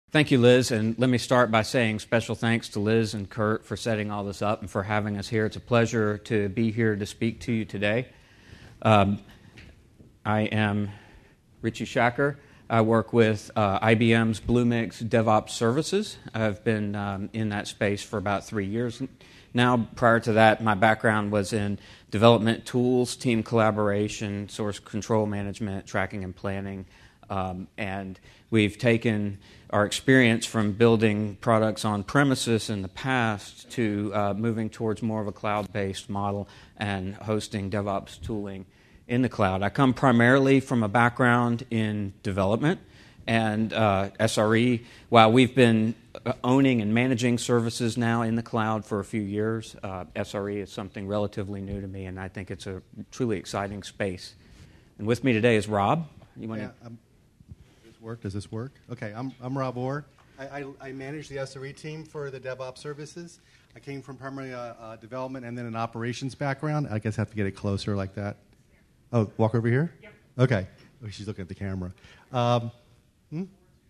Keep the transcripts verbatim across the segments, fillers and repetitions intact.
Thank you, Liz, and let me start by saying special thanks to Liz and Kurt for setting all this up and for having us here. It's a pleasure to be here to speak to you today. Um, I am Richie Shacker. I work with uh, I B M's Bluemix DevOps Services. I've been um, in that space for about three years now. Prior to that, my background was in development tools, team collaboration, source control management, tracking and planning, um, and we've taken our experience from building products on premises in the past to uh, moving towards more of a cloud-based model and hosting DevOps tooling in the cloud. I come primarily from a background in development and uh, S R E. While we've been owning and managing services now in the cloud for a few years, uh, S R E is something relatively new to me, and I think it's a truly exciting space. And with me today is Rob. You want yeah, to... Um, does this work? Does this work? Okay, I'm, I'm Rob Orr. I, I, I manage the S R E team for the DevOps services. I came from primarily a, a development and then an operations background. I guess I have to get it closer like that. Oh, walk over here? Yep. Okay. Oh, she's looking at the camera. Um, hmm?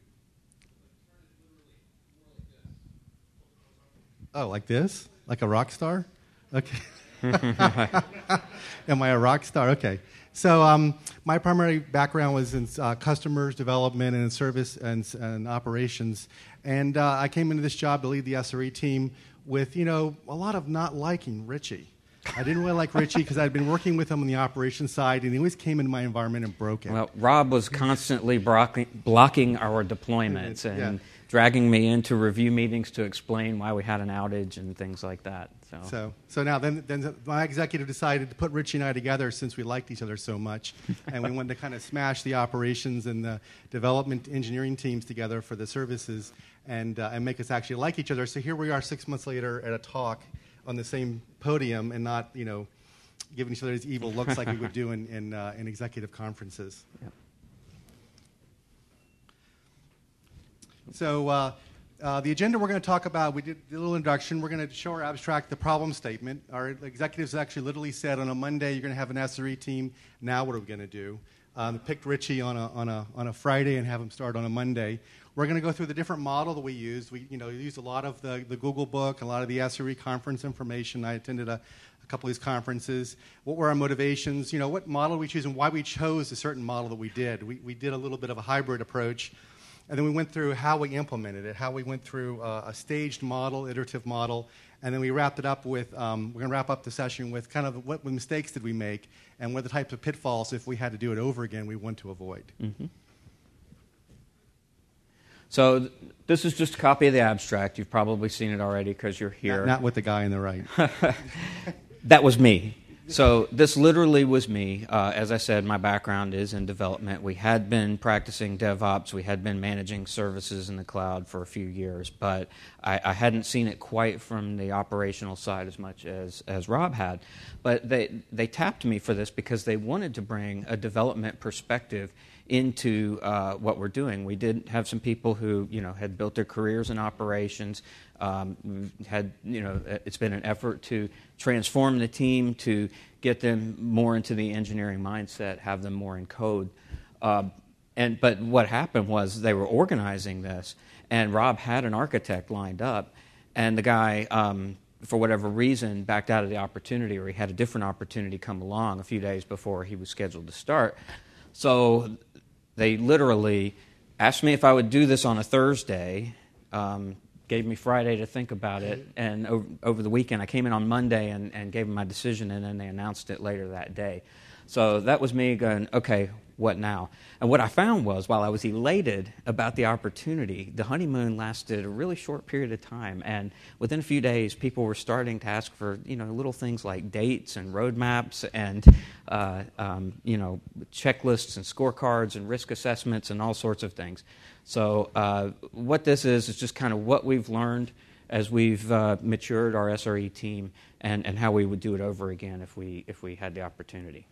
Oh, like this? Like a rock star? Okay. Am I a rock star? Okay. So um, my primary background was in uh, customers, development, and service and, and operations. And uh, I came into this job to lead the S R E team with, you know, a lot of not liking Richie. I didn't really like Richie because I'd been working with him on the operations side, and he always came into my environment and broke it. Well, Rob was constantly blocking, blocking our deployments and yeah. dragging me into review meetings to explain why we had an outage and things like that. So, so, so now then, then my executive decided to put Richie and I together since we liked each other so much, and we wanted to kind of smash the operations and the development engineering teams together for the services and, uh, and make us actually like each other. So here we are six months later at a talk on the same podium and not, you know, giving each other these evil looks like we would do in, in, uh, in executive conferences. Yep. So uh, uh, the agenda we're going to talk about, we did a little introduction. We're going to show our abstract the problem statement. Our executives actually literally said on a Monday you're going to have an S R E team. Now what are we going to do? Um, picked Richie on a, on, a, on a Friday and have him start on a Monday. We're going to go through the different model that we use. We, you know, use a lot of the, the Google book, a lot of the S R E conference information. I attended a, a couple of these conferences. What were our motivations? You know, what model we choose and why we chose a certain model that we did. We, we did a little bit of a hybrid approach. And then we went through how we implemented it, how we went through uh, a staged model, iterative model. And then we wrapped it up with, um, we're going to wrap up the session with kind of what mistakes did we make and what are the types of pitfalls, if we had to do it over again, we want to avoid. Mm-hmm. So th- this is just a copy of the abstract. You've probably seen it already because you're here. Not, not with the guy on the right. That was me. So this literally was me. Uh, as I said, my background is in development. We had been practicing DevOps. We had been managing services in the cloud for a few years, but I, I hadn't seen it quite from the operational side as much as, as Rob had. But they, they tapped me for this because they wanted to bring a development perspective into uh, what we're doing. We did have some people who, you know, had built their careers in operations. Um, we've had, you know, it's been an effort to transform the team to get them more into the engineering mindset, have them more in code. Uh, and but what happened was they were organizing this, and Rob had an architect lined up, and the guy, um, for whatever reason, backed out of the opportunity, or he had a different opportunity come along a few days before he was scheduled to start. So they literally asked me if I would do this on a Thursday, um, gave me Friday to think about it, and over, over the weekend I came in on Monday and, and gave them my decision, and then they announced it later that day. So that was me going, okay, what now? And what I found was, while I was elated about the opportunity, the honeymoon lasted a really short period of time, and within a few days, people were starting to ask for, you know, little things like dates and roadmaps and, uh, um, you know, checklists and scorecards and risk assessments and all sorts of things. So uh, what this is is just kind of what we've learned as we've uh, matured our S R E team, and, and how we would do it over again if we if we had the opportunity.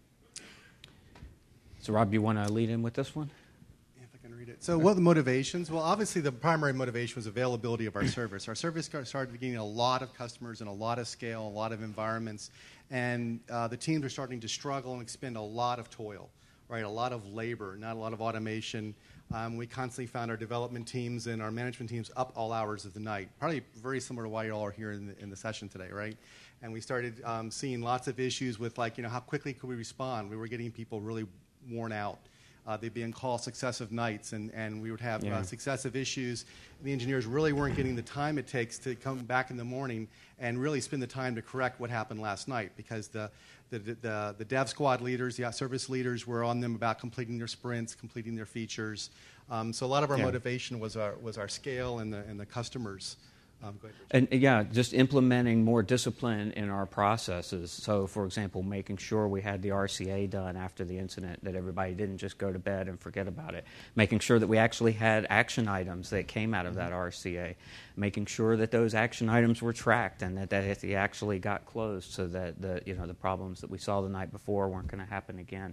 So, Rob, you want to lead in with this one? Yeah, if I can read it. So what are the motivations? Well, obviously, the primary motivation was availability of our service. Our service started getting a lot of customers and a lot of scale, a lot of environments, and uh, the teams are starting to struggle and expend a lot of toil, right? A lot of labor, not a lot of automation. Um, we constantly found our development teams and our management teams up all hours of the night, probably very similar to why you all are here in the, in the session today, right? And we started um, seeing lots of issues with, like, you know, how quickly could we respond? We were getting people really worn out. Uh, they'd be on call successive nights, and, and we would have yeah. uh, successive issues. The engineers really weren't getting the time it takes to come back in the morning and really spend the time to correct what happened last night, because the, the, the, the dev squad leaders, the service leaders were on them about completing their sprints, completing their features. Um, so a lot of our yeah. motivation was our, was our scale and the, and the customers. Um, go ahead, and yeah, just implementing more discipline in our processes. So, for example, making sure we had the R C A done after the incident, that everybody didn't just go to bed and forget about it. Making sure that we actually had action items that came out of that R C A. Making sure that those action items were tracked and that, that they actually got closed, so that the you know the problems that we saw the night before weren't going to happen again.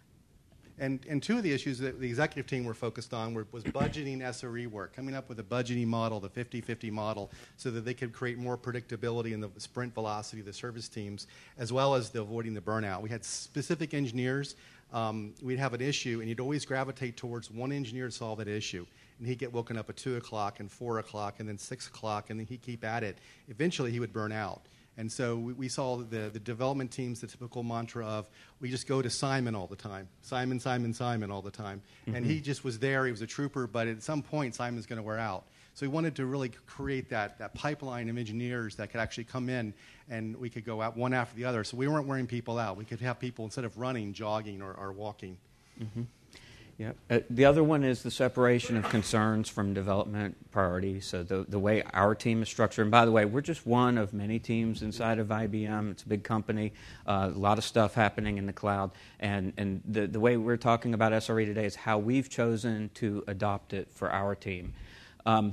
And, and two of the issues that the executive team were focused on were, was budgeting S R E work, coming up with a budgeting model, the fifty fifty model, so that they could create more predictability in the sprint velocity of the service teams, as well as the avoiding the burnout. We had specific engineers. Um, we'd have an issue, and you'd always gravitate towards one engineer to solve that issue. And he'd get woken up at two o'clock and four o'clock and then six o'clock, and then he'd keep at it. Eventually, he would burn out. And so we, we saw the, the development teams, the typical mantra of, we just go to Simon all the time. Simon, Simon, Simon all the time. Mm-hmm. And he just was there. He was a trooper. But at some point, Simon's going to wear out. So we wanted to really create that, that pipeline of engineers that could actually come in, and we could go out one after the other. So we weren't wearing people out. We could have people, instead of running, jogging or, or walking. Mm-hmm. Yeah. Uh, the other one is the separation of concerns from development priorities. So the the way our team is structured, and by the way, we're just one of many teams inside of I B M. It's a big company, uh, a lot of stuff happening in the cloud, and and the the way we're talking about S R E today is how we've chosen to adopt it for our team. Um,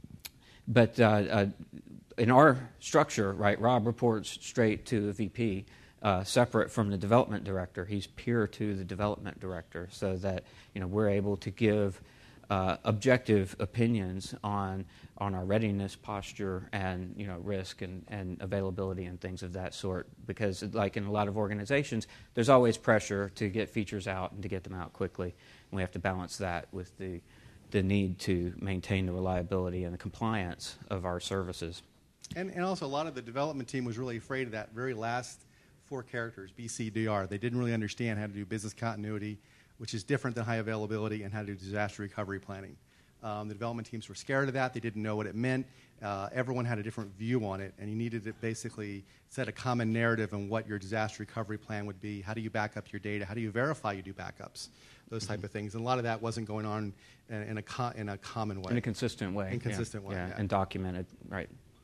but uh, uh, in our structure, right, Rob reports straight to the V P. Uh, separate from the development director. He's peer to the development director, so that you know we're able to give uh, objective opinions on on our readiness posture and you know risk and, and availability and things of that sort. Because like in a lot of organizations, there's always pressure to get features out and to get them out quickly, and we have to balance that with the the need to maintain the reliability and the compliance of our services. And, and also, a lot of the development team was really afraid of that very last four characters, B C D R. They didn't really understand how to do business continuity, which is different than high availability, and how to do disaster recovery planning. Um, the development teams were scared of that. They didn't know what it meant. Uh, everyone had a different view on it, and you needed to basically set a common narrative on what your disaster recovery plan would be. How do you back up your data? How do you verify you do backups? Those type of things. And a lot of that wasn't going on in, in, a, co- in a common way. In a consistent way. In a consistent yeah. way, yeah. yeah. And documented, right.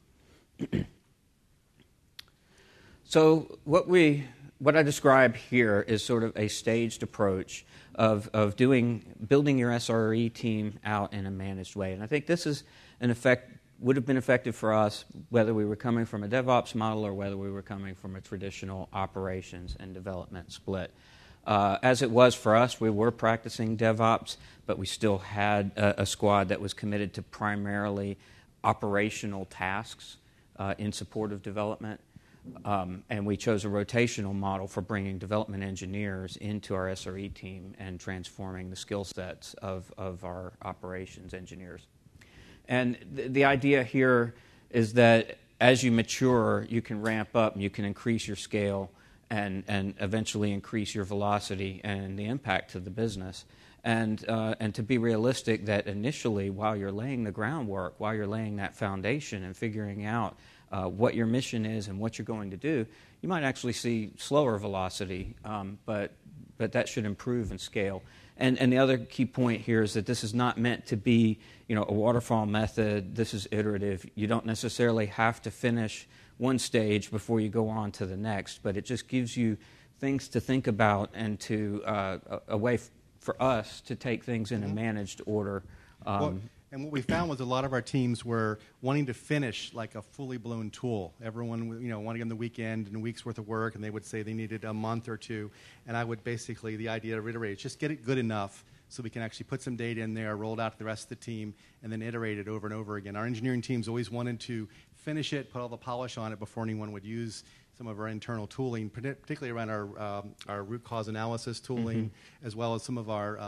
So what we, what I describe here is sort of a staged approach of of doing, building your S R E team out in a managed way. And I think this is an effect, would have been effective for us whether we were coming from a DevOps model or whether we were coming from a traditional operations and development split. Uh, as it was for us, we were practicing DevOps, but we still had a, a squad that was committed to primarily operational tasks uh, in support of development. Um, and we chose a rotational model for bringing development engineers into our S R E team and transforming the skill sets of, of our operations engineers. And th- the idea here is that as you mature, you can ramp up and you can increase your scale and, and eventually increase your velocity and the impact to the business. And, uh, and to be realistic, that initially, while you're laying the groundwork, while you're laying that foundation and figuring out Uh, what your mission is and what you're going to do, you might actually see slower velocity, um, but but that should improve and scale. And and the other key point here is that this is not meant to be, you know, a waterfall method. This is iterative. You don't necessarily have to finish one stage before you go on to the next, but it just gives you things to think about and to uh, a, a way f- for us to take things in a managed order. Um, well, And what we found was a lot of our teams were wanting to finish like a fully blown tool. Everyone, you know, wanted on the weekend and a week's worth of work, and they would say they needed a month or two. And I would basically, the idea to reiterate, just get it good enough so we can actually put some data in there, roll it out to the rest of the team, and then iterate it over and over again. Our engineering teams always wanted to finish it, put all the polish on it before anyone would use some of our internal tooling, particularly around our um, our root cause analysis tooling, mm-hmm. as well as some of our um,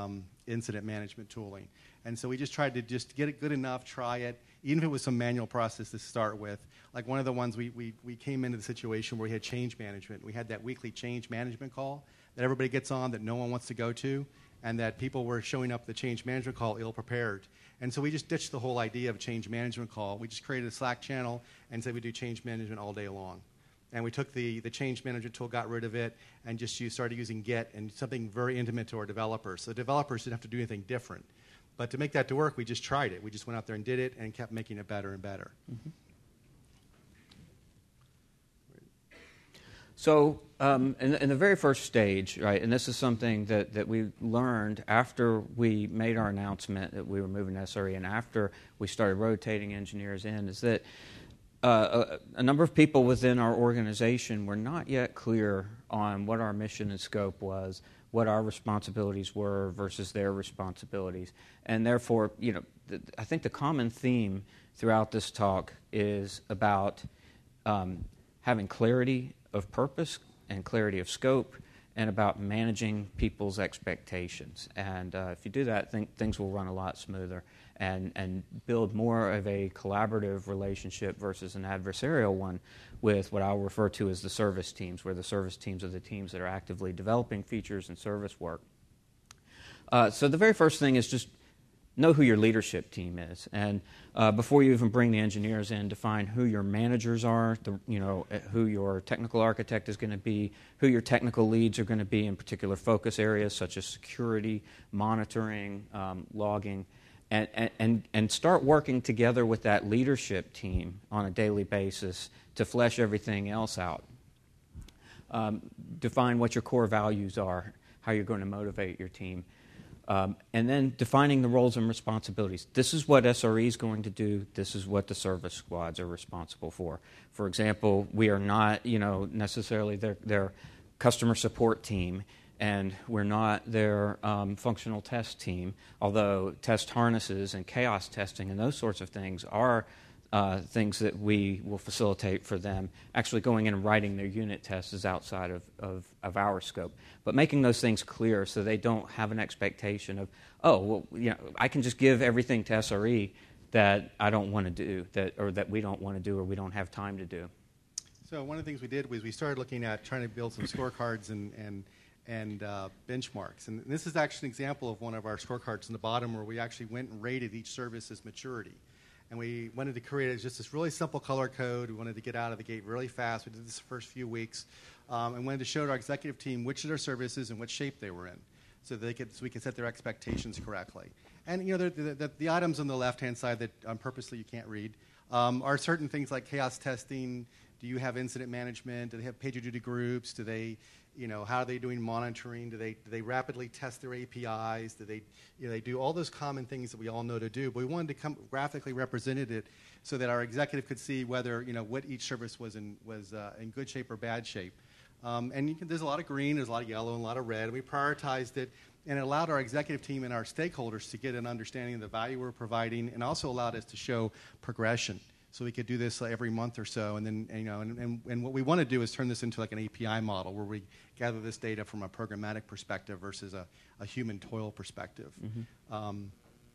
incident management tooling. And so we just tried to just get it good enough, try it, even if it was some manual process to start with. Like one of the ones we, we, we came into the situation where we had change management. We had that weekly change management call that everybody gets on that no one wants to go to, and that people were showing up at the change management call ill-prepared. And so we just ditched the whole idea of change management call. We just created a Slack channel and said we do change management all day long. And we took the, the change management tool, got rid of it, and just used, started using Git and something very intimate to our developers. So developers didn't have to do anything different. But to make that to work, we just tried it. We just went out there and did it and kept making it better and better. Mm-hmm. So um, in, in the very first stage, right, and this is something that, that we learned after we made our announcement that we were moving to S R E and after we started rotating engineers in, is that uh, a, a number of people within our organization were not yet clear on what our mission and scope was, what our responsibilities were versus their responsibilities. And therefore, you know, th- I think the common theme throughout this talk is about um, having clarity of purpose and clarity of scope, and about managing people's expectations. And uh, if you do that, th- things will run a lot smoother and, and build more of a collaborative relationship versus an adversarial one with what I'll refer to as the service teams, where the service teams are the teams that are actively developing features and service work. Uh, so the very first thing is just know who your leadership team is, and uh, before you even bring the engineers in, define who your managers are, the, you know, who your technical architect is going to be, who your technical leads are going to be in particular focus areas such as security, monitoring, um, logging, and, and, and start working together with that leadership team on a daily basis to flesh everything else out. Um, define what your core values are, how you're going to motivate your team. Um, and then defining the roles and responsibilities. This is what S R E is going to do. This is what the service squads are responsible for. For example, we are not, you know, necessarily their, their customer support team, and we're not their um, functional test team, although test harnesses and chaos testing and those sorts of things are Uh, things that we will facilitate for them. Actually going in and writing their unit tests is outside of, of, of our scope. But making those things clear so they don't have an expectation of, oh, well, you know, I can just give everything to S R E that I don't want to do, that or that we don't want to do or we don't have time to do. So one of the things we did was we started looking at trying to build some scorecards and, and, and uh, benchmarks. And this is actually an example of one of our scorecards in the bottom where we actually went and rated each service's maturity. And we wanted to create just this really simple color code. We wanted to get out of the gate really fast. We did this the first few weeks. Um, and wanted to show to our executive team which of their services and what shape they were in so, they could, so we could set their expectations correctly. And, you know, the, the, the, the items on the left-hand side that um, purposely you can't read um, are certain things like chaos testing. Do you have incident management? Do they have PagerDuty groups? Do they, you know, how are they doing monitoring? Do they do they rapidly test their A P Is? Do they, you know, they do all those common things that we all know to do? But we wanted to come graphically represented it so that our executive could see whether, you know, what each service was in was uh, in good shape or bad shape. Um, and you can, there's a lot of green, there's a lot of yellow, and a lot of red. And we prioritized it, and it allowed our executive team and our stakeholders to get an understanding of the value we're providing, and also allowed us to show progression. So we could do this every month or so, and then you know, and, and, and what we want to do is turn this into like an A P I model where we gather this data from a programmatic perspective versus a, a human toil perspective. Mm-hmm. Um,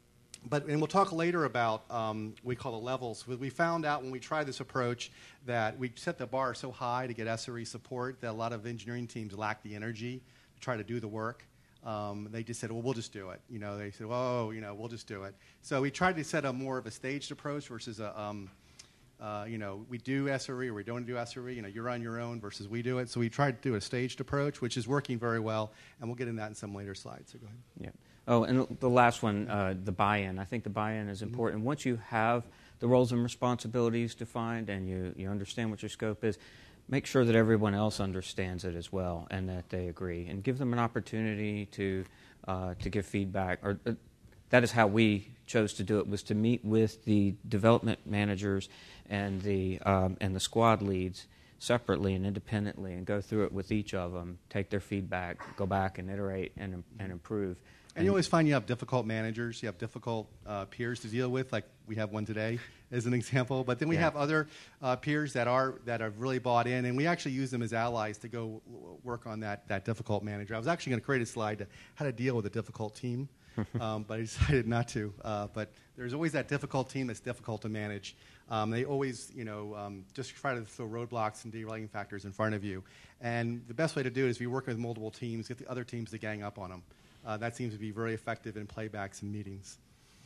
but and we'll talk later about um, what we call the levels. We found out when we tried this approach that we set the bar so high to get S R E support that a lot of engineering teams lack the energy to try to do the work. Um, they just said, well, we'll just do it. You know, they said, oh, you know, we'll just do it. So we tried to set a more of a staged approach versus a um, Uh, you know, we do S R E or we don't do S R E. You know, you're on your own versus we do it. So we tried to do a staged approach, which is working very well, and we'll get into that in some later slides. So go ahead. Yeah. Oh, and the last one, uh, the buy-in. I think the buy-in is important. Mm-hmm. Once you have the roles and responsibilities defined and you, you understand what your scope is, make sure that everyone else understands it as well and that they agree, and give them an opportunity to uh, to give feedback. Or uh, that is how we chose to do it, was to meet with the development managers and the um, and the squad leads separately and independently, and go through it with each of them, take their feedback, go back and iterate and and improve. And, and you always find you have difficult managers, you have difficult uh, peers to deal with, like we have one today as an example. But then we yeah. have other uh, peers that are that have really bought in, and we actually use them as allies to go work on that that difficult manager. I was actually going to create a slide to how to deal with a difficult team. um, but I decided not to. Uh, but there's always that difficult team that's difficult to manage. Um, they always, you know, um, just try to throw roadblocks and derailing factors in front of you. And the best way to do it is if you work with multiple teams, get the other teams to gang up on them. Uh, that seems to be very effective in playbacks and meetings.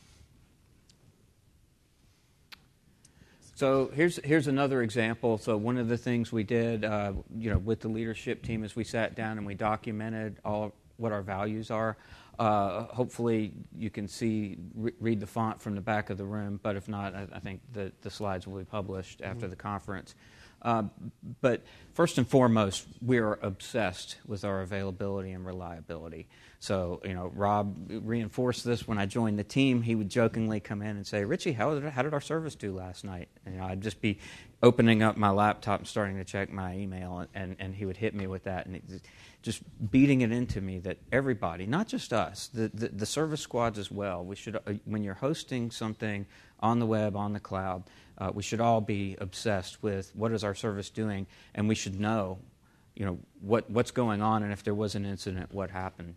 So here's here's another example. So one of the things we did, uh, you know, with the leadership team is we sat down and we documented all what our values are. Uh, hopefully you can see, re- read the font from the back of the room, but if not, I, I think the, the slides will be published after mm-hmm. the conference. Uh, but first and foremost, we are obsessed with our availability and reliability. So, you know, Rob reinforced this when I joined the team. He would jokingly come in and say, Richie, how did, how did our service do last night? And, you know, I'd just be opening up my laptop and starting to check my email, and, and, and he would hit me with that, and it, just beating it into me that everybody, not just us, the, the, the service squads as well, we should, uh, when you're hosting something on the web, on the cloud, uh, we should all be obsessed with what is our service doing, and we should know, you know, what, what's going on, and if there was an incident, what happened.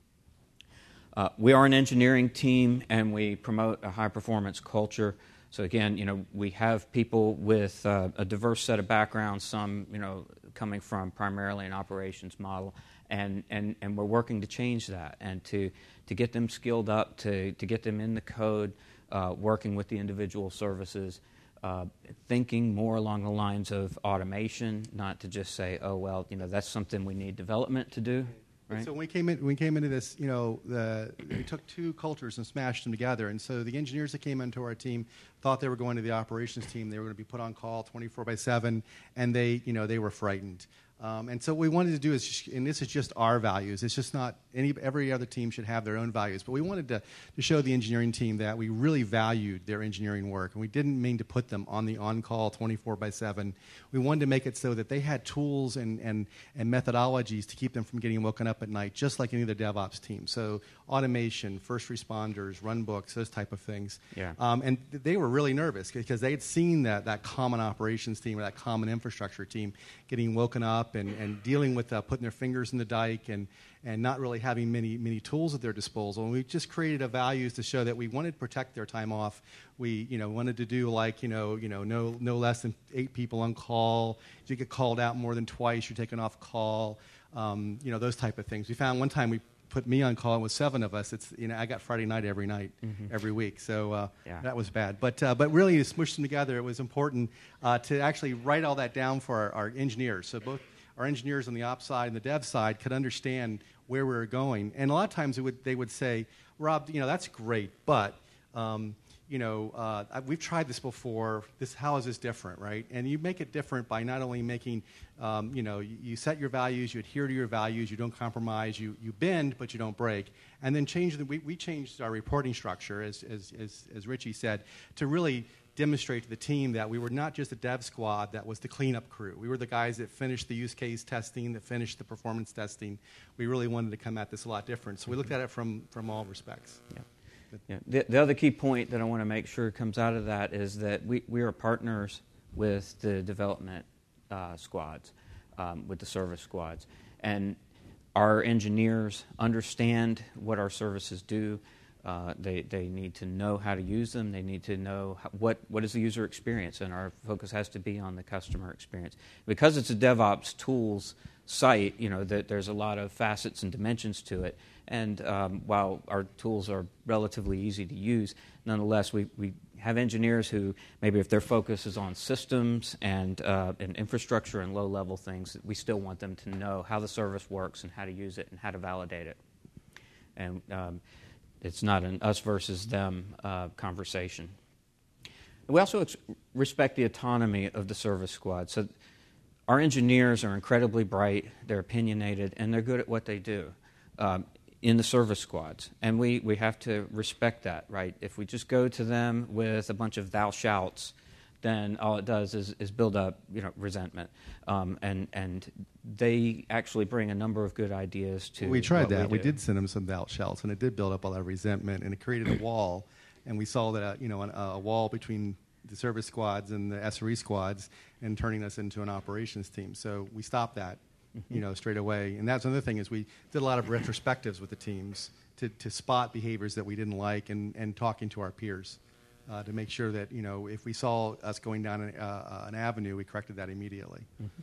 Uh, we are an engineering team, and we promote a high-performance culture. So again, you know, we have people with uh, a diverse set of backgrounds, some, you know, coming from primarily an operations model, and, and, and we're working to change that and to, to get them skilled up, to, to get them in the code, uh, working with the individual services, uh, thinking more along the lines of automation, not to just say, oh, well, you know, that's something we need development to do. Right. So when we came in, when we came into this, you know, the, we took two cultures and smashed them together. And so the engineers that came into our team thought they were going to the operations team. They were going to be put on call twenty-four by seven, and they, you know, they were frightened. Um, and so what we wanted to do is, just, and this is just our values. It's just not any. Every other team should have their own values. But we wanted to, to show the engineering team that we really valued their engineering work, and we didn't mean to put them on the on-call twenty-four by seven. We wanted to make it so that they had tools and, and, and methodologies to keep them from getting woken up at night, just like any other DevOps team. So automation, first responders, run books, those type of things. Yeah. Um, and th- they were really nervous because they had seen that, that common operations team or that common infrastructure team getting woken up and, and dealing with uh, putting their fingers in the dike and, and not really having many many tools at their disposal. And we just created a values to show that we wanted to protect their time off. We you know wanted to do like you know you know no no less than eight people on call. If you get called out more than twice, you're taken off call. Um, you know those type of things. We found one time we put me on call with seven of us. It's you know I got Friday night every night, mm-hmm. every week. So uh, yeah. that was bad. But uh, but really to smush them together, it was important uh, to actually write all that down for our, our engineers. So both our engineers on the ops side and the dev side could understand where we were going. And a lot of times it would, they would say, Rob, you know, that's great, but, um, you know, uh, we've tried this before. This, how is this different, right? And you make it different by not only making, um, you know, you, you set your values, you adhere to your values, you don't compromise, you, you bend, but you don't break. And then change the, we, we changed our reporting structure, as, as, as, as Richie said, to really demonstrate to the team that we were not just a dev squad that was the cleanup crew. We were the guys that finished the use case testing, that finished the performance testing. We really wanted to come at this a lot different. So we looked at it from, from all respects. Yeah. Yeah. The, the other key point that I want to make sure comes out of that is that we, we are partners with the development uh, squads, um, with the service squads. And our engineers understand what our services do. Uh, they, they need to know how to use them. They need to know how, what, what is the user experience, and our focus has to be on the customer experience. Because it's a DevOps tools site, you know, that there's a lot of facets and dimensions to it. And um, while our tools are relatively easy to use, nonetheless, we, we have engineers who maybe if their focus is on systems and, uh, and infrastructure and low-level things, we still want them to know how the service works and how to use it and how to validate it. And um, it's not an us versus them uh, conversation. We also ex- respect the autonomy of the service squad. So our engineers are incredibly bright, they're opinionated, and they're good at what they do um, in the service squads. And we, we have to respect that, right? If we just go to them with a bunch of thou shouts, then all it does is, is build up, you know, resentment. Um, and and they actually bring a number of good ideas to. We tried that. We, we did send them some thou shouts, and it did build up a lot of resentment, and it created a wall. And we saw that, uh, you know, an, a wall between the service squads and the S R E squads, and turning us into an operations team. So we stopped that. mm-hmm. you know, straight away. And that's another thing is we did a lot of retrospectives with the teams to, to spot behaviors that we didn't like and, and talking to our peers uh, to make sure that, you know, if we saw us going down an, uh, an avenue, we corrected that immediately. Mm-hmm.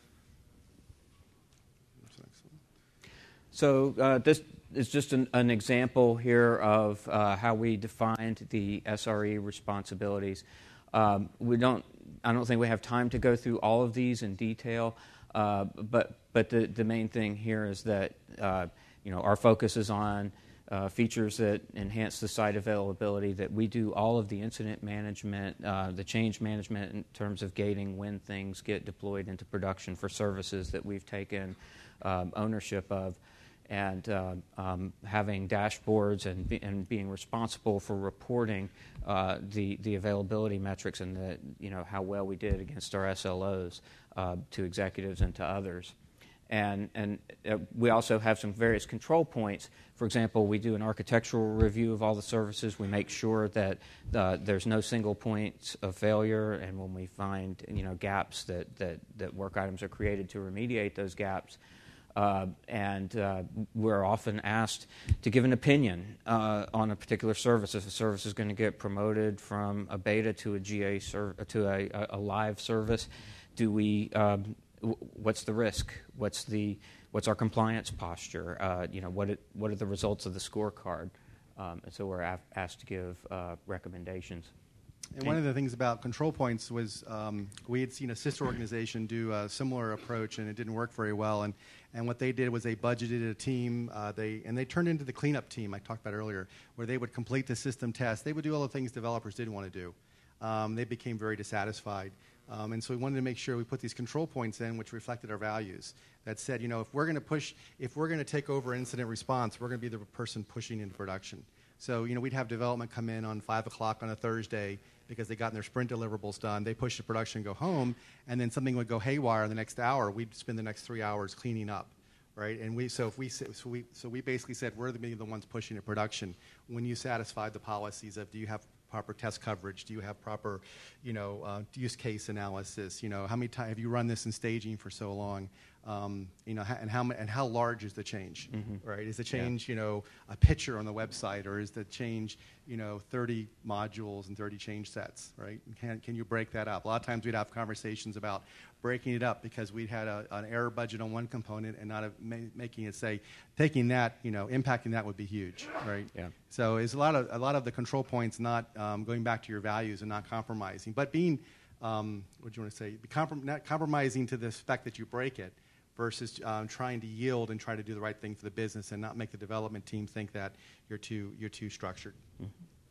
So uh, this is just an, an example here of uh, how we defined the S R E responsibilities. Um, we don't. I don't think we have time to go through all of these in detail, uh, but but the, the main thing here is that uh, you know our focus is on uh, features that enhance the site availability. That we do all of the incident management, uh, the change management in terms of gating when things get deployed into production for services that we've taken um, ownership of. And uh, um, having dashboards and, be, and being responsible for reporting uh, the the availability metrics and the you know how well we did against our S L Os uh, to executives and to others, and and uh, we also have some various control points. For example, we do an architectural review of all the services. We make sure that uh, there's no single points of failure, and when we find you know gaps that that that work items are created to remediate those gaps. Uh, and uh, we're often asked to give an opinion uh, on a particular service. If a service is going to get promoted from a beta to a G A serv- to a, a live service, do we? Um, w- what's the risk? What's the what's our compliance posture? Uh, you know, what it, what are the results of the scorecard? Um, and so we're af- asked to give uh, recommendations. And one of the things about control points was um, we had seen a sister organization do a similar approach, and it didn't work very well. And, and what they did was they budgeted a team, uh, they and they turned into the cleanup team I talked about earlier, where they would complete the system test. They would do all the things developers didn't want to do. Um, they became very dissatisfied. Um, and so we wanted to make sure we put these control points in, which reflected our values. That said, you know, if we're going to push, if we're going to take over incident response, we're going to be the person pushing into production. So, you know, we'd have development come in on five o'clock on a Thursday because they got their sprint deliverables done. They push to production, go home, and then something would go haywire in the next hour. We'd spend the next three hours cleaning up, right? And we so if we so we so we basically said we're the the ones pushing to production. When you satisfy the policies of do you have proper test coverage? Do you have proper, you know, uh, use case analysis? You know, how many times have you run this in staging for so long? Um, you know, and how and how large is the change? Mm-hmm. Right? Is the change, yeah. you know, a picture on the website, or is the change, you know, thirty modules and thirty change sets? Right? Can can you break that up? A lot of times we'd have conversations about breaking it up because we'd had a, an error budget on one component and not a, ma- making it say taking that, you know, impacting that would be huge, right? Yeah. So it's a lot of a lot of the control points not um, going back to your values and not compromising, but being um, what do you want to say? Be comprom- not compromising to the fact that you break it. Versus um, trying to yield and try to do the right thing for the business and not make the development team think that you're too you're too structured. Mm-hmm.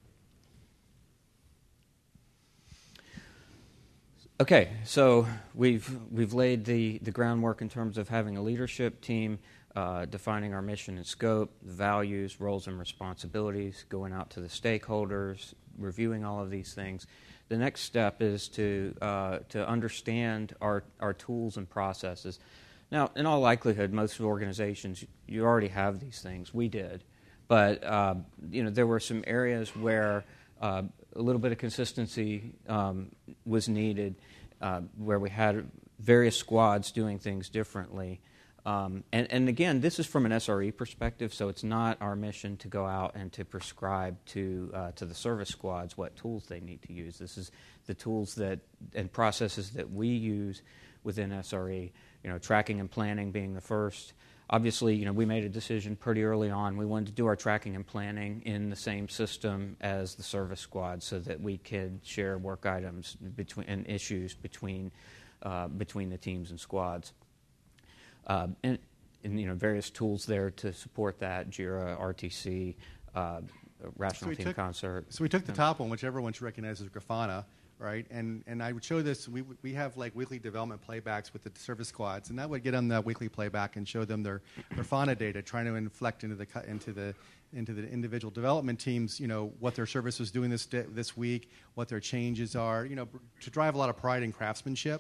Okay, so we've we've laid the, the groundwork in terms of having a leadership team, uh, defining our mission and scope, the values, roles and responsibilities, going out to the stakeholders, reviewing all of these things. The next step is to uh, to understand our our tools and processes. Now, in all likelihood, most organizations, you already have these things. We did. But, uh, you know, there were some areas where uh, a little bit of consistency um, was needed, uh, where we had various squads doing things differently. Um, and, and, again, this is from an S R E perspective, so it's not our mission to go out and to prescribe to uh, to the service squads what tools they need to use. This is the tools that and processes that we use within S R E. You know, tracking and planning being the first. Obviously, you know, we made a decision pretty early on. We wanted to do our tracking and planning in the same system as the service squad, so that we could share work items between and issues between uh, between the teams and squads. Uh, and, and you know, various tools there to support that: Jira, R T C, uh, Rational so Team took, Concert. So we took the top one, which everyone should recognize as Grafana. Right, and and I would show this. We we have like weekly development playbacks with the service squads, and that would get them the weekly playback and show them their their Grafana data, trying to inflect into the into the into the individual development teams. You know what their service was doing this this week, what their changes are. You know, to drive a lot of pride and craftsmanship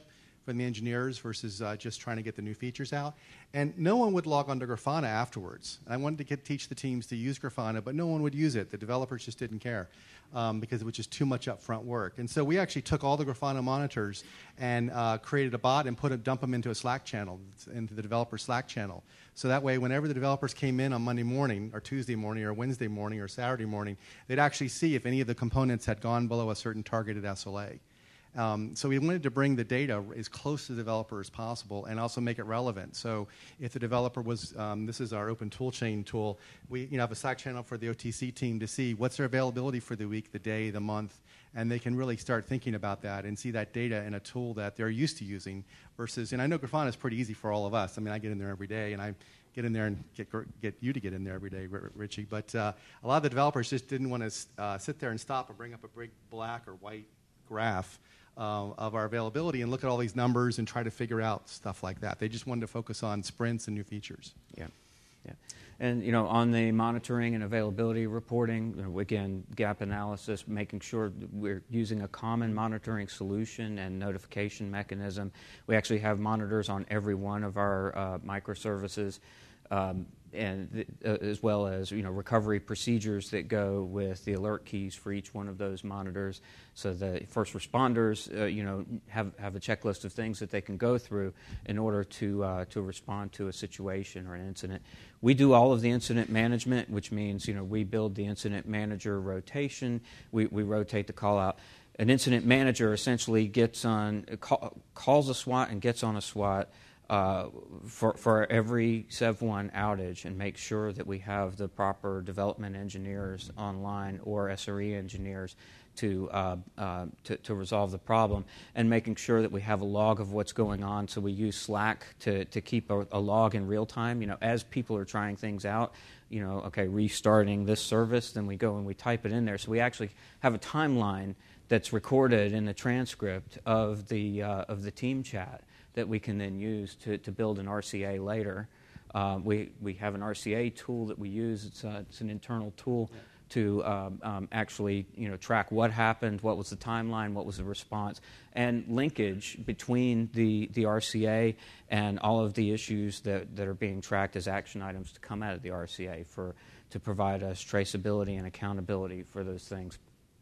for the engineers versus uh, just trying to get the new features out. And no one would log on to Grafana afterwards. And I wanted to get, teach the teams to use Grafana, but no one would use it. The developers just didn't care um, because it was just too much upfront work. And so we actually took all the Grafana monitors and uh, created a bot and put a, dump them into a Slack channel, into the developer Slack channel. So that way, whenever the developers came in on Monday morning or Tuesday morning or Wednesday morning or Saturday morning, they'd actually see if any of the components had gone below a certain targeted S L A. Um, so we wanted to bring the data as close to the developer as possible and also make it relevant. So if the developer was, um, this is our open toolchain tool, we you know, have a Slack channel for the O T C team to see what's their availability for the week, the day, the month, and they can really start thinking about that and see that data in a tool that they're used to using versus, and I know Grafana is pretty easy for all of us. I mean, I get in there every day, and I get in there and get, get you to get in there every day, Richie. But uh, a lot of the developers just didn't want to uh, sit there and stop and bring up a big black or white graph Uh, of our availability and look at all these numbers and try to figure out stuff like that. They just wanted to focus on sprints and new features. Yeah, yeah. And, you know, on the monitoring and availability reporting, you know, again, gap analysis, making sure that we're using a common monitoring solution and notification mechanism. We actually have monitors on every one of our uh, microservices. Um, and th- uh, as well as, you know, recovery procedures that go with the alert keys for each one of those monitors, so the first responders, uh, you know, have have a checklist of things that they can go through in order to uh, to respond to a situation or an incident. We do all of the incident management, which means, you know, we build the incident manager rotation. We we rotate the call out. An incident manager essentially gets on call, calls a SWAT and gets on a SWAT. Uh, for, for every Sev one outage and make sure that we have the proper development engineers online or S R E engineers to, uh, uh, to, to resolve the problem, and making sure that we have a log of what's going on. So we use Slack to, to keep a, a log in real time. You know, as people are trying things out, you know, okay, restarting this service, then we go and we type it in there. So we actually have a timeline that's recorded in the transcript of the uh, of the team chat that we can then use to, to build an R C A later. Uh, we we have an R C A tool that we use. It's a, it's an internal tool yeah. to um, um, actually you know track what happened, what was the timeline, what was the response, and linkage between the the R C A and all of the issues that, that are being tracked as action items to come out of the R C A for to provide us traceability and accountability for those things.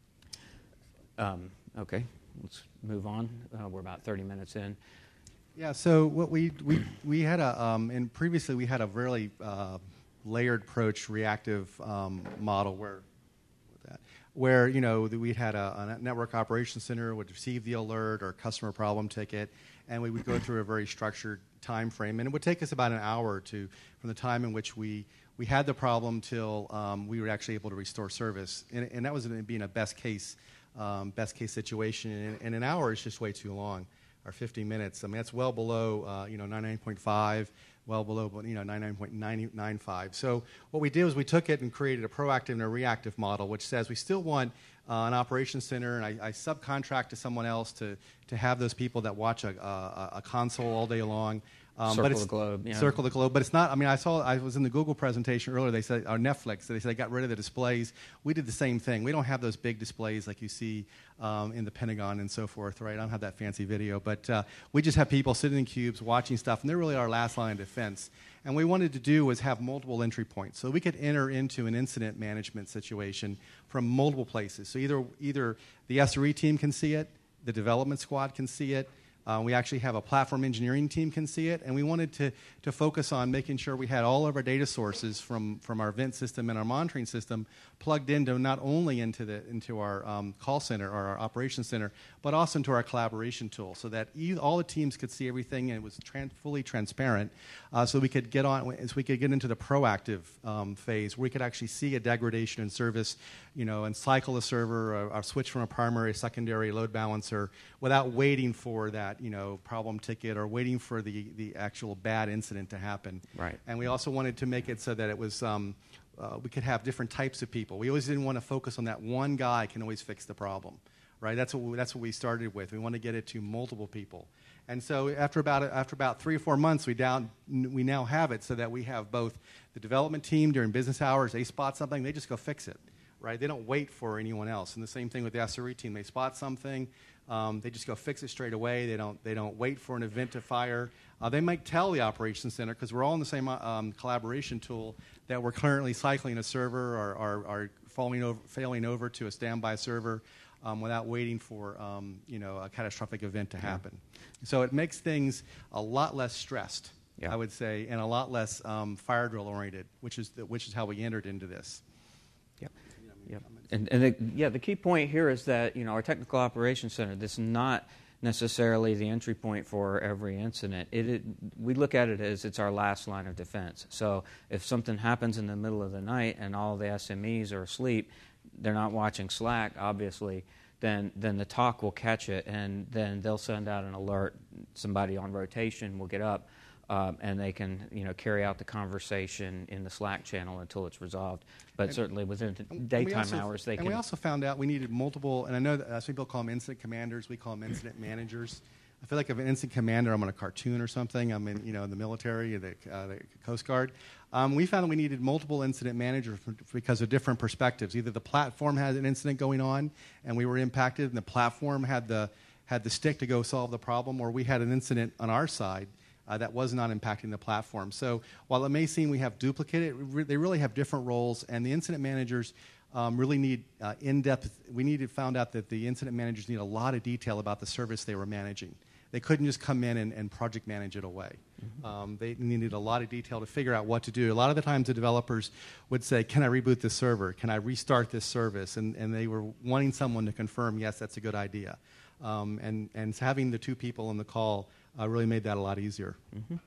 Um, okay, let's move on. Uh, we're about thirty minutes in. Yeah, so what we we we had a um, and previously we had a really uh, layered approach, reactive um, model where that where you know we had a, a network operations center would receive the alert or customer problem ticket, and we would go through a very structured time frame, and it would take us about an hour or two from the time in which we we had the problem till um, we were actually able to restore service, and, and that was being a best case um, best case situation, and, and an hour is just way too long. Or fifty minutes. I mean, that's well below, uh, you know, ninety-nine point five, well below, you know, ninety-nine point nine nine five. So what we did was we took it and created a proactive and a reactive model, which says we still want uh, an operations center, and I, I subcontract to someone else to, to have those people that watch a, a, a console all day long. Um, circle but it's, the globe. Yeah. Circle the globe. But it's not, I mean, I saw, I was in the Google presentation earlier, they said, or Netflix, they said they got rid of the displays. We did the same thing. We don't have those big displays like you see um, in the Pentagon and so forth, right? I don't have that fancy video. But uh, we just have people sitting in cubes watching stuff, and they're really our last line of defense. And what we wanted to do was have multiple entry points. So we could enter into an incident management situation from multiple places. So either, either the S R E team can see it, the development squad can see it, Uh, we actually have a platform engineering team can see it, and we wanted to, to focus on making sure we had all of our data sources from, from our event system and our monitoring system plugged into not only into the into our um, call center or our operations center, but also into our collaboration tool, so that e- all the teams could see everything and it was tran- fully transparent. Uh, so we could get on, so we could get into the proactive um, phase, where we could actually see a degradation in service, you know, and cycle a server or, or switch from a primary to secondary load balancer without waiting for that, you know, problem ticket or waiting for the, the actual bad incident to happen. Right. And we also wanted to make it so that it was um, uh, we could have different types of people. We always didn't want to focus on that one guy can always fix the problem, right? That's what we, that's what we started with. We want to get it to multiple people. And so after about after about three or four months, we down we now have it so that we have both the development team during business hours. They spot something, they just go fix it. Right? They don't wait for anyone else. And the same thing with the S R E team. They spot something, Um, they just go fix it straight away. They don't, they don't wait for an event to fire. Uh, they might tell the operations center, because we're all in the same um, collaboration tool, that we're currently cycling a server or, or, or falling over, failing over to a standby server um, without waiting for um, you know, a catastrophic event to happen. Yeah. So it makes things a lot less stressed, yeah. I would say, and a lot less um, fire drill oriented, which is, the, which is how we entered into this. Yep. Yep. And, and the, yeah, the key point here is that, you know, our technical operations center, this is not necessarily the entry point for every incident. It, it, we look at it as it's our last line of defense. So if something happens in the middle of the night and all the S M Es are asleep, they're not watching Slack, obviously, then then the talk will catch it, and then they'll send out an alert. Somebody on rotation will get up, um, and they can, you know, carry out the conversation in the Slack channel until it's resolved. But and, certainly within the daytime also, hours, they and can. And we also found out we needed multiple, and I know that uh, some people call them incident commanders. We call them incident managers. I feel like if an incident commander, I'm on a cartoon or something. I'm in, you know, in the military, the, uh, the Coast Guard. Um, we found that we needed multiple incident managers because of different perspectives. Either the platform had an incident going on and we were impacted, and the platform had the had the stick to go solve the problem, or we had an incident on our side uh, that was not impacting the platform. So while it may seem we have duplicated, re- they really have different roles, and the incident managers um, really need uh, in-depth. We needed found out that the incident managers need a lot of detail about the service they were managing. They couldn't just come in and, and project manage it away. Mm-hmm. Um, they needed a lot of detail to figure out what to do. A lot of the times the developers would say, can I reboot this server? Can I restart this service? And, and they were wanting someone to confirm, yes, that's a good idea. Um, and, and having the two people on the call uh, really made that a lot easier. Mm-hmm.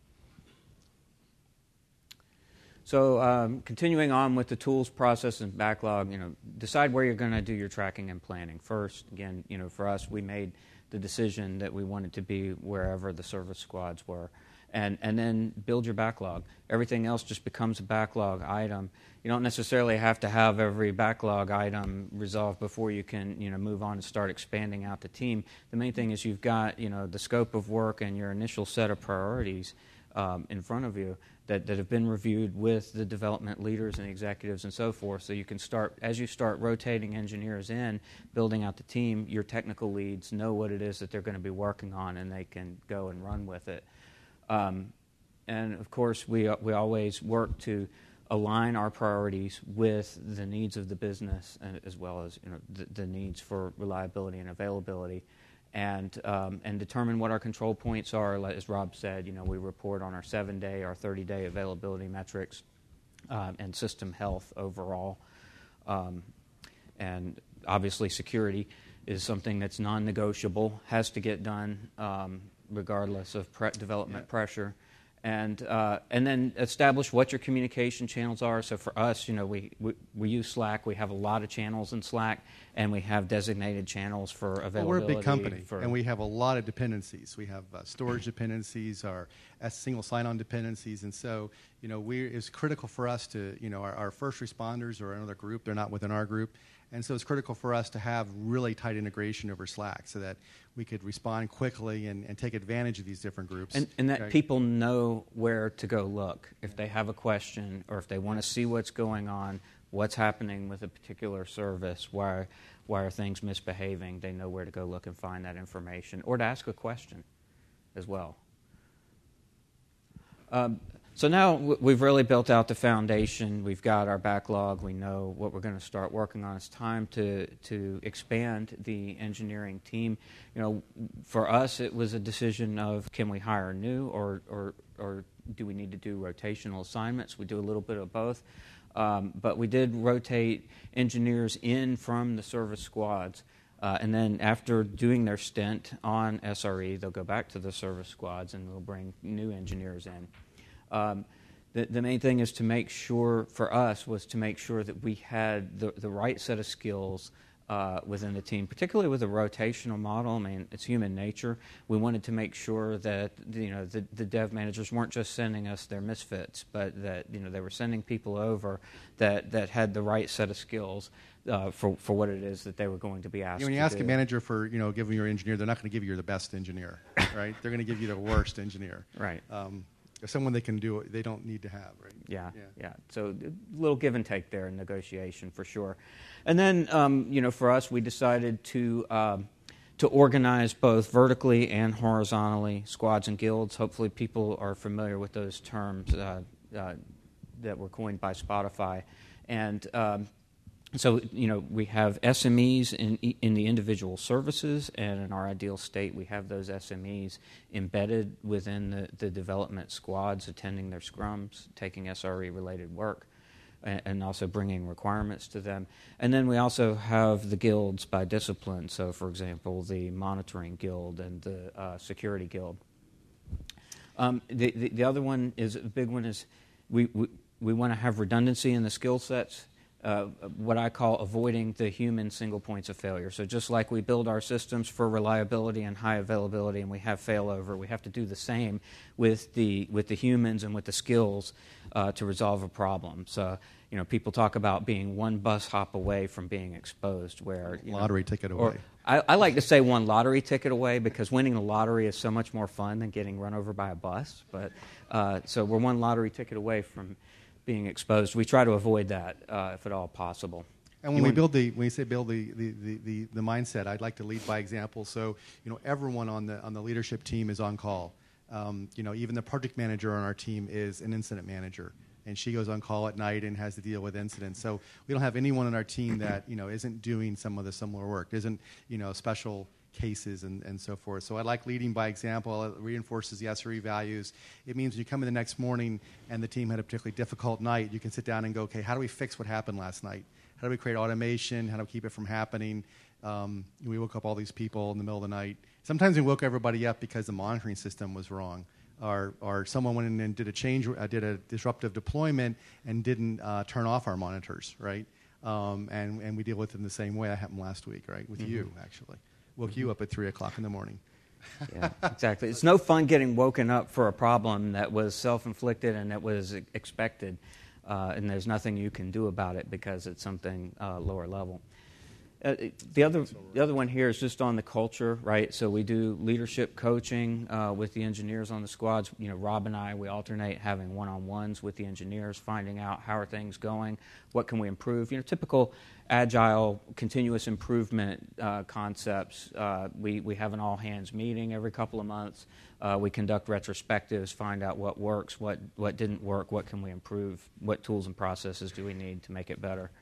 So um, continuing on with the tools, process, and backlog, you know, decide where you're going to do your tracking and planning. First, again, you know, for us, we made the decision that we wanted to be wherever the service squads were. And, and then build your backlog. Everything else just becomes a backlog item. You don't necessarily have to have every backlog item resolved before you can, you know, move on and start expanding out the team. The main thing is you've got, you know, the scope of work and your initial set of priorities um, in front of you that, that have been reviewed with the development leaders and executives and so forth. So you can start, as you start rotating engineers in, building out the team, your technical leads know what it is that they're going to be working on, and they can go and run with it. Um, and of course, we we always work to align our priorities with the needs of the business, and as well as, you know, the, the needs for reliability and availability, and um, and determine what our control points are. As Rob said, you know, we report on our seven-day, our thirty-day availability metrics, um, and system health overall, um, and obviously security is something that's non-negotiable, has to get done. Um, regardless of pre- development yeah. pressure, and uh, and then establish what your communication channels are. So for us, you know, we, we, we use Slack. We have a lot of channels in Slack, and we have designated channels for availability. Well, we're a big company, for, and we have a lot of dependencies. We have uh, storage dependencies, our single sign-on dependencies, and so, you know, we it's critical for us to, you know, our, our first responders or another group, they're not within our group. And so it's critical for us to have really tight integration over Slack so that we could respond quickly and, and take advantage of these different groups. And, and that okay. people know where to go look. If they have a question or if they want to see what's going on, what's happening with a particular service, why, why are things misbehaving, they know where to go look and find that information, or to ask a question as well. Um, So now we've really built out the foundation. We've got our backlog. We know what we're going to start working on. It's time to to expand the engineering team. You know, for us, it was a decision of, can we hire new, or or or do we need to do rotational assignments? We do a little bit of both, um, but we did rotate engineers in from the service squads. Uh, and then after doing their stint on S R E, they'll go back to the service squads, and we'll bring new engineers in. Um, the, the main thing is to make sure, for us, was to make sure that we had the, the right set of skills uh, within the team, particularly with a rotational model. I mean, it's human nature. We wanted to make sure that, you know, the, the dev managers weren't just sending us their misfits, but that, you know, they were sending people over that, that had the right set of skills uh, for, for what it is that they were going to be asked to do. When you ask a manager for, you know, giving your engineer, they're not going to give you the best engineer, right? They're going to give you the worst engineer. Right. Um, someone they can do it, they don't need to have, right? Yeah, yeah, yeah. So a little give and take there in negotiation for sure. And then, um, you know, for us, we decided to um, to organize both vertically and horizontally, squads and guilds. Hopefully people are familiar with those terms uh, uh, that were coined by Spotify. And um, so, you know, we have S M Es in, in the individual services, and in our ideal state, we have those S M Es embedded within the, the development squads, attending their scrums, taking S R E-related work, and, and also bringing requirements to them. And then we also have the guilds by discipline. So, for example, the monitoring guild and the uh, security guild. Um, the, the, the other one is, a big one is we, we, we want to have redundancy in the skill sets. Uh, what I call avoiding the human single points of failure. So just like we build our systems for reliability and high availability and we have failover, we have to do the same with the with the humans and with the skills uh, to resolve a problem. So, you know, people talk about being one bus hop away from being exposed, where you lottery know, ticket away. Or, I, I like to say one lottery ticket away, because winning the lottery is so much more fun than getting run over by a bus. But uh, so we're one lottery ticket away from being exposed. We try to avoid that uh, if at all possible. And when you we want, build the, when we say build the, the, the, the, the mindset, I'd like to lead by example. So, you know, everyone on the on the leadership team is on call. Um, you know, even the project manager on our team is an incident manager, and she goes on call at night and has to deal with incidents. So we don't have anyone on our team that, you know, isn't doing some of the similar work, isn't, you know, special cases and, and so forth. So I like leading by example. It reinforces the S R E values. It means when you come in the next morning and the team had a particularly difficult night, you can sit down and go, okay, how do we fix what happened last night? How do we create automation? How do we keep it from happening? Um, we woke up all these people in the middle of the night. Sometimes we woke everybody up because the monitoring system was wrong. Or, or someone went in and did a change, uh, did a disruptive deployment and didn't uh, turn off our monitors, right? Um, and, and we deal with it in the same way. That happened last week, right, with mm-hmm. you, actually. Woke you up at three o'clock in the morning. Yeah, exactly. It's no fun getting woken up for a problem that was self-inflicted and that was expected, uh, and there's nothing you can do about it because it's something uh, lower level. Uh, the other the other one here is just on the culture, right? So we do leadership coaching uh, with the engineers on the squads. You know, Rob and I, we alternate having one-on-ones with the engineers, finding out how are things going, what can we improve. You know, typical agile, continuous improvement uh, concepts. Uh, we we have an all-hands meeting every couple of months. Uh, we conduct retrospectives, find out what works, what what didn't work, what can we improve, what tools and processes do we need to make it better.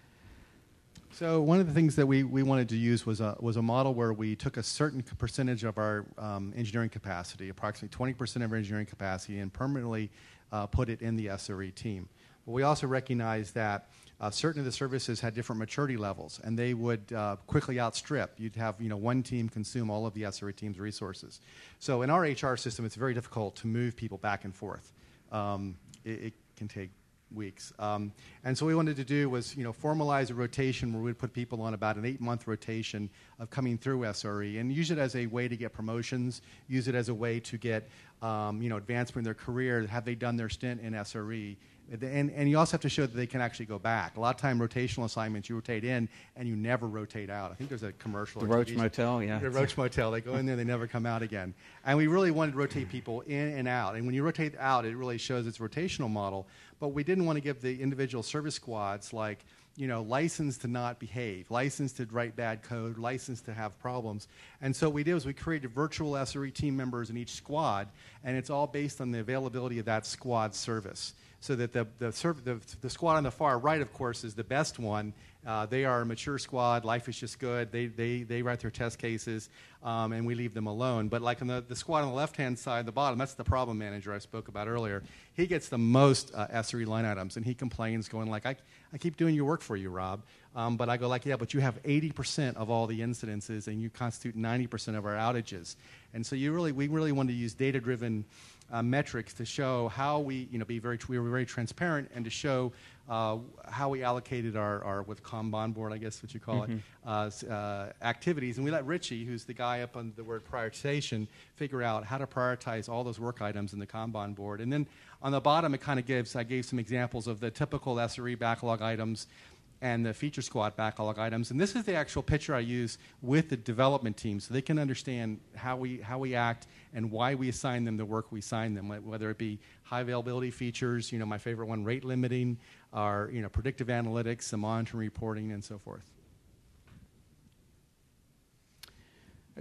So one of the things that we, we wanted to use was a, was a model where we took a certain percentage of our um, engineering capacity, approximately twenty percent of our engineering capacity, and permanently uh, put it in the S R E team. But we also recognized that uh, certain of the services had different maturity levels, and they would uh, quickly outstrip. You'd have you know one team consume all of the S R E team's resources. So in our H R system, it's very difficult to move people back and forth. Um, it, it can take weeks. Um, and so what we wanted to do was, you know, formalize a rotation where we'd put people on about an eight-month rotation of coming through S R E and use it as a way to get promotions, use it as a way to get, um, you know, advancement in their career. Have they done their stint in S R E? And, and you also have to show that they can actually go back. A lot of time rotational assignments, you rotate in and you never rotate out. I think there's a commercial. The Roach Motel, yeah. The Roach Motel. They go in there, they never come out again. And we really wanted to rotate people in and out. And when you rotate out, it really shows its rotational model. But we didn't want to give the individual service squads like, you know, license to not behave, license to write bad code, license to have problems. And so what we did was we created virtual S R E team members in each squad, and it's all based on the availability of that squad service. So that the, the, the, the squad on the far right, of course, is the best one. Uh, they are a mature squad. Life is just good. They, they, they write their test cases, um, and we leave them alone. But like on the, the squad on the left-hand side, the bottom, that's the problem manager I spoke about earlier. He gets the most uh, S R E line items, and he complains, going like, I, I keep doing your work for you, Rob. Um, but I go like, yeah, but you have eighty percent of all the incidences, and you constitute ninety percent of our outages. And so you really, we really wanted to use data-driven Uh, metrics to show how we, you know, be very, we were very transparent, and to show uh, how we allocated our, our with Kanban board, I guess what you call mm-hmm. it, uh, uh, activities. And we let Richie, who's the guy up on the word prioritization, figure out how to prioritize all those work items in the Kanban board. And then on the bottom, it kind of gives, I gave some examples of the typical S R E backlog items and the feature squad backlog items. And this is the actual picture I use with the development team, so they can understand how we how we act and why we assign them the work we assign them, whether it be high availability features, you know, my favorite one, rate limiting, or, you know, predictive analytics, and monitoring reporting, and so forth.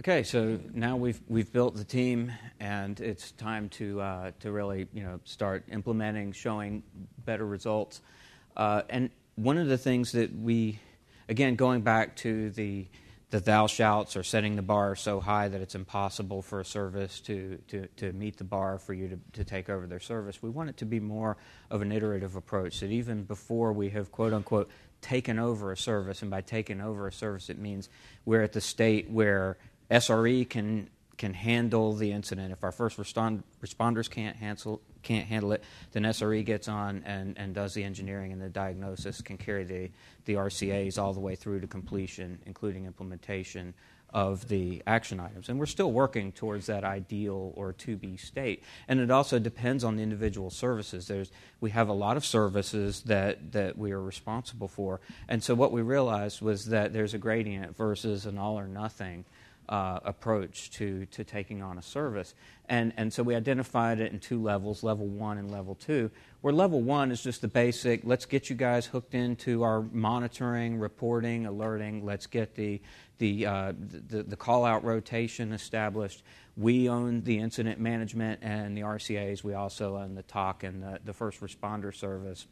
Okay, so now we've we've built the team, and it's time to uh, to really you know start implementing, showing better results. Uh, and one of the things that we, again, going back to the the thou shouts or setting the bar so high that it's impossible for a service to to, to meet the bar for you to, to take over their service. We want it to be more of an iterative approach, that even before we have quote unquote taken over a service, and by taking over a service it means we're at the state where S R E can can handle the incident. If our first respond, responders can't handle can't handle it, then S R E gets on and, and does the engineering and the diagnosis, can carry the, the R C As all the way through to completion, including implementation of the action items. And we're still working towards that ideal or to-be state. And it also depends on the individual services. There's, we have a lot of services that, that we are responsible for. And so what we realized was that there's a gradient versus an all or nothing Uh, approach to, to taking on a service. And, and so we identified it in two levels, level one and level two, where level one is just the basic, let's get you guys hooked into our monitoring, reporting, alerting, let's get the, the, uh, the, the call-out rotation established. We own the incident management and the R C As. We also own the T O C and the, the first responder service.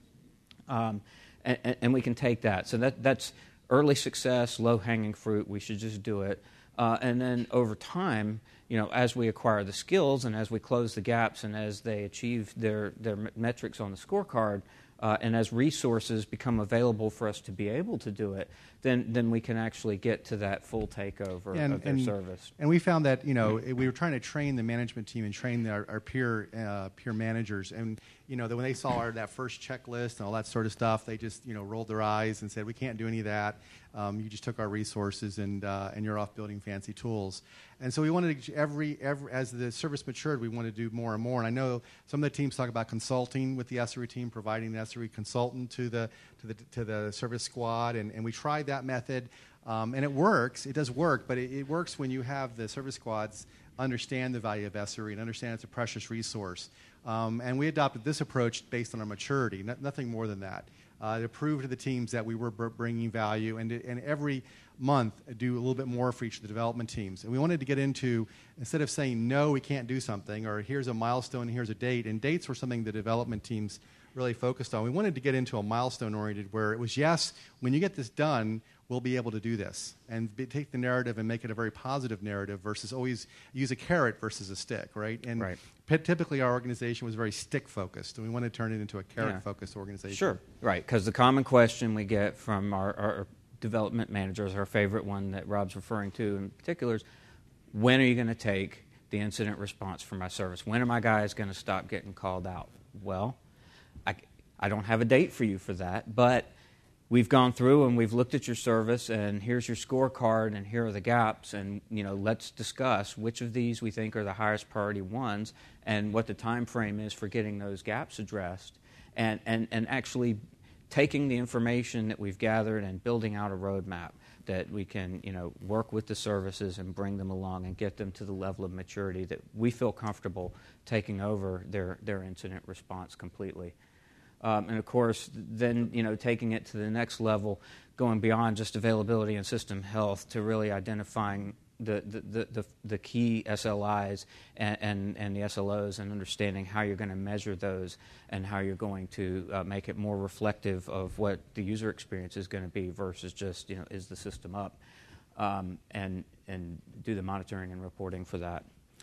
Um, and, and we can take that. So that, that's early success, low-hanging fruit. We should just do it. Uh, and then over time, you know, as we acquire the skills and as we close the gaps and as they achieve their, their metrics on the scorecard, uh, and as resources become available for us to be able to do it, then then we can actually get to that full takeover and, of their and, service. And we found that, you know, we were trying to train the management team and train our, our peer uh, peer managers. And, you know, that when they saw our, that first checklist and all that sort of stuff, they just, you know, rolled their eyes and said, we can't do any of that. Um, you just took our resources and uh, and you're off building fancy tools. And so we wanted to, every, every, as the service matured, we wanted to do more and more. And I know some of the teams talk about consulting with the S R E team, providing the S R E consultant to the to the to the service squad, and, and we tried that method, um, and it works. It does work, but it, it works when you have the service squads understand the value of S R E and understand it's a precious resource. Um, and we adopted this approach based on our maturity, no, nothing more than that. Uh, to prove to the teams that we were br- bringing value, and, to, and every month do a little bit more for each of the development teams. And we wanted to get into, instead of saying, no, we can't do something, or here's a milestone, here's a date, and dates were something the development teams really focused on. We wanted to get into a milestone-oriented where it was, yes, when you get this done, we'll be able to do this, and be, take the narrative and make it a very positive narrative versus always use a carrot versus a stick, right? And right. p- typically our organization was very stick-focused, and we wanted to turn it into a carrot-focused yeah. organization. Sure, right, because the common question we get from our, our development managers, our favorite one that Rob's referring to in particular, is when are you going to take the incident response from my service? When are my guys going to stop getting called out? Well, I, I don't have a date for you for that, but we've gone through and we've looked at your service, and here's your scorecard, and here are the gaps, and you know, let's discuss which of these we think are the highest priority ones, and what the time frame is for getting those gaps addressed, and and and actually taking the information that we've gathered and building out a roadmap that we can, you know, work with the services and bring them along and get them to the level of maturity that we feel comfortable taking over their their incident response completely. Um, and of course, then, you know, taking it to the next level, going beyond just availability and system health to really identifying the the, the, the, the key S L Is and, and, and the S L Os, and understanding how you're going to measure those and how you're going to uh, make it more reflective of what the user experience is going to be versus just, you know, is the system up, um, and and do the monitoring and reporting for that.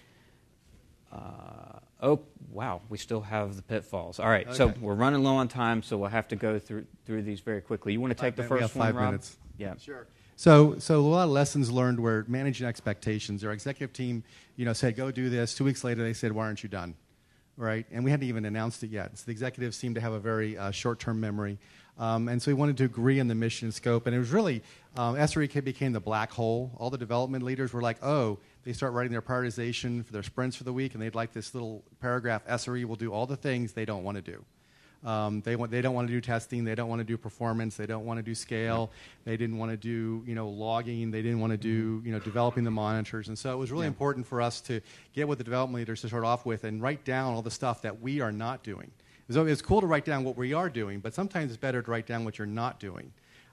Uh, oh, wow, we still have the pitfalls. All right, okay. So we're running low on time, so we'll have to go through through these very quickly. You want to take five the first we have one, five Rob? minutes. Yeah. Sure. So, so a lot of lessons learned were managing expectations. Our executive team, you know, said, go do this. Two weeks later, they said, why aren't you done? Right? And we hadn't even announced it yet. So the executives seemed to have a very uh, short-term memory. Um, and so we wanted to agree on the mission and scope. And it was really, um, S R E became the black hole. All the development leaders were like, oh, they start writing their prioritization for their sprints for the week, and they'd like this little paragraph, S R E will do all the things they don't want to do. Um, they want, they don't want to do testing. They don't want to do performance. They don't want to do scale. They didn't want to do, you know, logging. They didn't want to do, you know, developing the monitors. And so it was really yeah. important for us to get with the development leaders to start off with and write down all the stuff that we are not doing. So it's cool to write down what we are doing, but sometimes it's better to write down what you're not doing.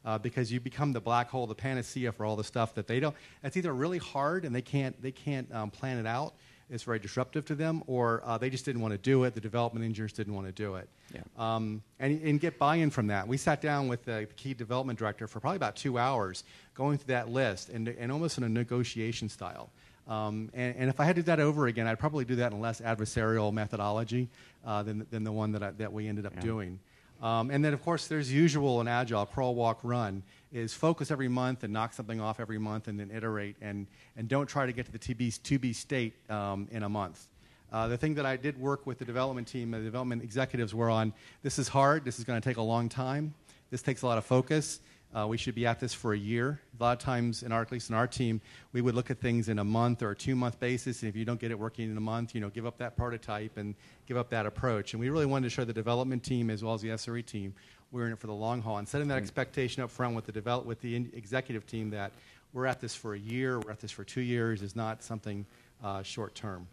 uh, because you become the black hole, the panacea for all the stuff that they don't. It's either really hard and they can't they can't um, plan it out. It's very disruptive to them, or uh, they just didn't want to do it. The development engineers didn't want to do it. Yeah. Um, and, and get buy-in from that. We sat down with the key development director for probably about two hours going through that list and, and almost in a negotiation style. Um, and, and if I had to do that over again, I'd probably do that in a less adversarial methodology uh, than, than the one that, I, that we ended up yeah. doing. Um, and then, of course, there's usual in Agile, crawl, walk, run, is focus every month and knock something off every month and then iterate, and, and don't try to get to the to be, to be state um, in a month. Uh, the thing that I did work with the development team, the development executives were on, this is hard, this is going to take a long time, this takes a lot of focus. Uh, we should be at this for a year. A lot of times, in our, at least in our team, we would look at things in a month or a two-month basis, and if you don't get it working in a month, you know, give up that prototype and give up that approach. And we really wanted to show the development team as well as the S R E team we're in it for the long haul, and setting that mm-hmm. expectation up front with the develop with the in- executive team that we're at this for a year, we're at this for two years, is not something uh, short-term.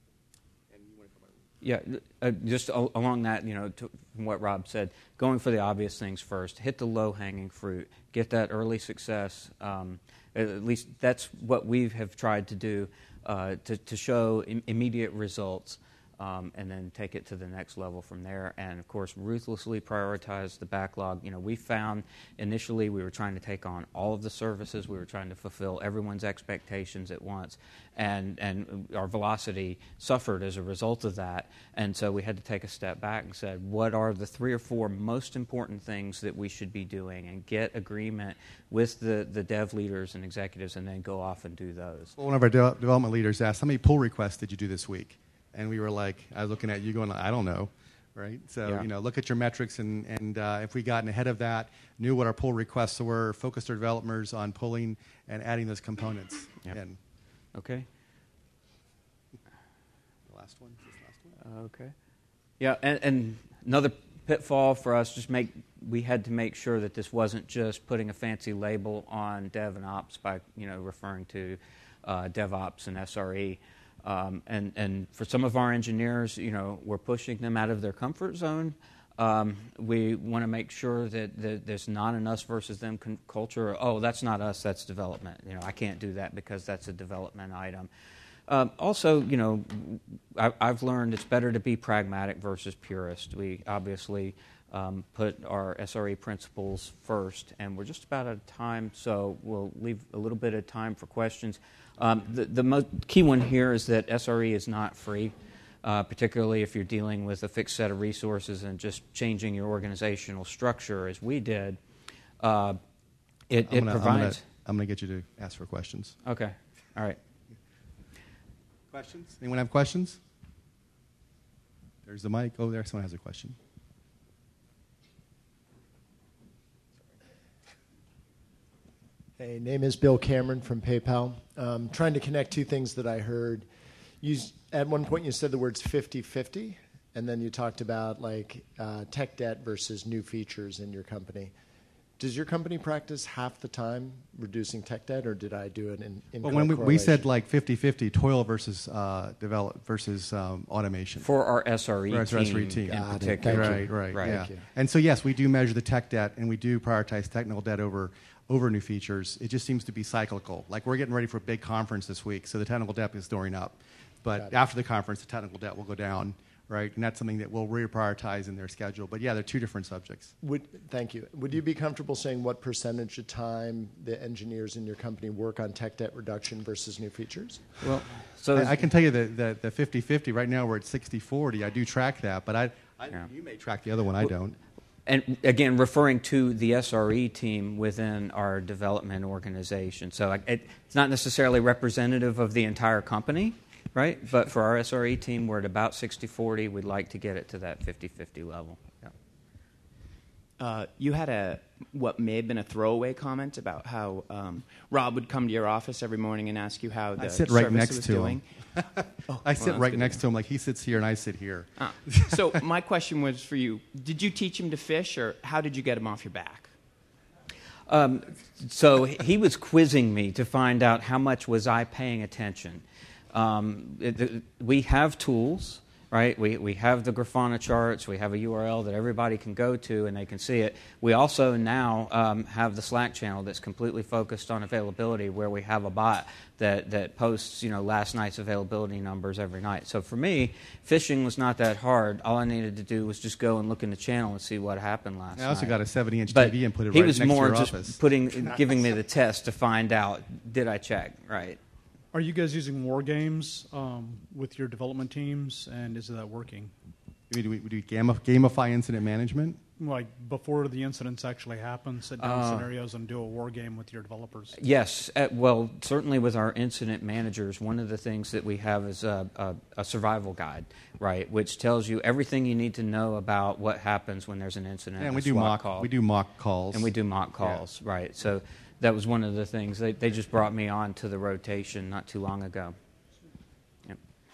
Yeah, uh, just a- along that, you know, to, from what Rob said, going for the obvious things first, hit the low-hanging fruit, get that early success. Um, at least that's what we have tried to do uh, to, to show im- immediate results, um, and then take it to the next level from there. And of course, ruthlessly prioritize the backlog. You know, we found initially we were trying to take on all of the services. We were trying to fulfill everyone's expectations at once, and and our velocity suffered as a result of that. And so we had to take a step back and said, what are the three or four most important things that we should be doing, and get agreement with the, the dev leaders and executives, and then go off and do those. Well, one of our de- development leaders asked, how many pull requests did you do this week? And we were like, I was looking at you going, I don't know, right? So, yeah. you know, look at your metrics, and, and uh, if we gotten ahead of that, knew what our pull requests were, focused our developers on pulling and adding those components. Yep. in. Okay. The last one? Is this the last one? Okay. Yeah, and, and another pitfall for us, just make we had to make sure that this wasn't just putting a fancy label on dev and ops by, you know, referring to uh, DevOps and S R E. Um, and, and for some of our engineers, you know, we're pushing them out of their comfort zone. Um, we want to make sure that, that there's not an us versus them con- culture. Oh, that's not us, that's development. You know, I can't do that because that's a development item. Um, also, you know, I, I've learned it's better to be pragmatic versus purist. We obviously um, put our S R E principles first, and we're just about out of time, so we'll leave a little bit of time for questions. Um, the the most key one here is that S R E is not free, uh, particularly if you're dealing with a fixed set of resources and just changing your organizational structure as we did. Uh, it, I'm it gonna, provides... I'm going to get you to ask for questions. Okay. All right. Questions? Anyone have questions? There's the mic. Oh, there. Someone has a question. Hey, name is Bill Cameron from PayPal. Um, trying to connect two things that I heard. You, at one point you said the words fifty-fifty, and then you talked about like uh, tech debt versus new features in your company. Does your company practice half the time reducing tech debt, or did I do it in, in well, when we, we said like fifty-fifty, toil versus uh, develop versus um, automation. For our S R E For our team, S R E team. in Got particular. Right, right, right. yeah. Thank you. And so, yes, we do measure the tech debt, and we do prioritize technical debt over over new features. It just seems to be cyclical. Like, we're getting ready for a big conference this week, so the technical debt is going up. But after the conference, the technical debt will go down, right? And that's something that we'll reprioritize in their schedule. But, yeah, they're two different subjects. Would, thank you. Would you be comfortable saying what percentage of time the engineers in your company work on tech debt reduction versus new features? Well, so I, I can tell you that the, the fifty-fifty, right now we're at sixty forty. I do track that, but I, I Yeah. you may track the other one. I don't. And again, referring to the S R E team within our development organization. So like, it, it's not necessarily representative of the entire company, right? But for our S R E team, we're at about sixty forty. We'd like to get it to that fifty-fifty level. Yeah. Uh, you had a what may have been a throwaway comment about how um, Rob would come to your office every morning and ask you how the I sit right service next was to doing. him. Oh, I sit well, right good next to to him, like he sits here and I sit here. Ah. So my question was for you: did you teach him to fish, or how did you get him off your back? Um, so he was quizzing me to find out how much was I paying attention. Um, it, it, we have tools, right? We, we have the Grafana charts. We have a U R L that everybody can go to and they can see it. We also now um, have the Slack channel that's completely focused on availability, where we have a bot that, that posts, you know, last night's availability numbers every night. So for me, fishing was not that hard. All I needed to do was just go and look in the channel and see what happened last night. I also got a seventy inch But T V and put it he right was next to more your just office. putting, giving me the test to find out, did I check, right? Are you guys using war games um, with your development teams, and is that working? Do we, do we gamif- gamify incident management? Like before the incidents actually happen, sit down Uh, scenarios and do a war game with your developers? Yes. Uh, well, certainly with our incident managers, one of the things that we have is a, a, a survival guide, right, which tells you everything you need to know about what happens when there's an incident. Yeah, and a we do SWAT mock call. we do mock calls. And we do mock calls, yeah. Right. So that was one of the things. They, they just brought me on to the rotation not too long ago. Yep.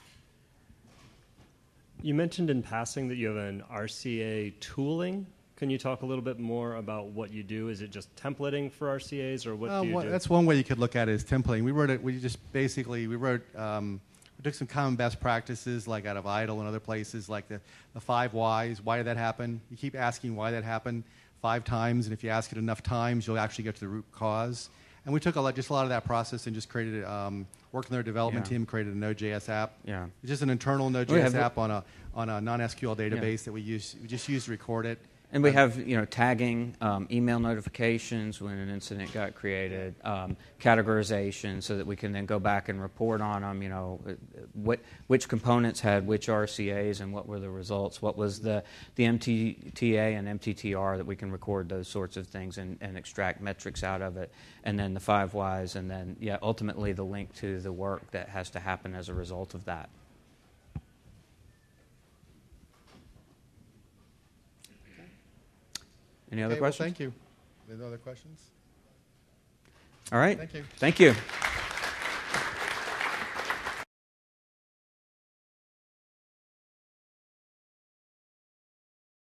You mentioned in passing that you have an R C A tooling. Can you talk a little bit more about what you do? Is it just templating for R C As, or what Uh, do you well, do? That's one way you could look at it, is templating. We wrote it. We just basically we wrote. Um, we took some common best practices, like out of IDLE and other places, like the, the five whys. Why did that happen? You keep asking why that happened five times, and if you ask it enough times, you'll actually get to the root cause. And we took a lot, just a lot of that process and just created, um, worked in their development Yeah. team, created a Node.js app. Yeah. It's just an internal We Node.js have- app on a on a non-S Q L database that we use. We just use to record it. And we Um, have, you know, tagging, um, email notifications when an incident got created, um, categorization, so that we can then go back and report on them. You know, what which components had which R C As and what were the results. What was the the M T T A and M T T R, that we can record those sorts of things and, and extract metrics out of it. And then the five whys, and then yeah, ultimately the link to the work that has to happen as a result of that. Any other Okay, well, questions? thank you. Any other questions? All right. Thank you. Thank you.